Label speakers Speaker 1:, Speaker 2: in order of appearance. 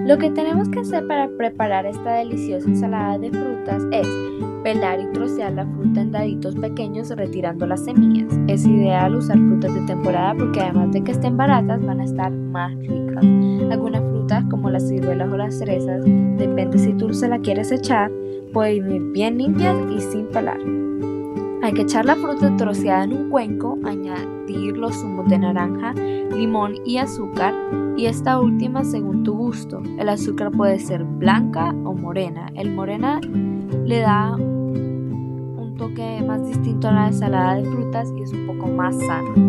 Speaker 1: Lo que tenemos que hacer para preparar esta deliciosa ensalada de frutas es pelar y trocear la fruta en daditos pequeños retirando las semillas. Es ideal usar frutas de temporada porque además de que estén baratas van a estar más ricas. Algunas frutas como las ciruelas o las cerezas, depende si tú se la quieres echar, pueden ir bien limpias y sin pelar. Hay que echar la fruta troceada en un cuenco, añadir los zumos de naranja, limón y azúcar, y esta última según tu gusto. El azúcar puede ser blanca o morena. El morena le da un toque más distinto a la ensalada de frutas y es un poco más sano.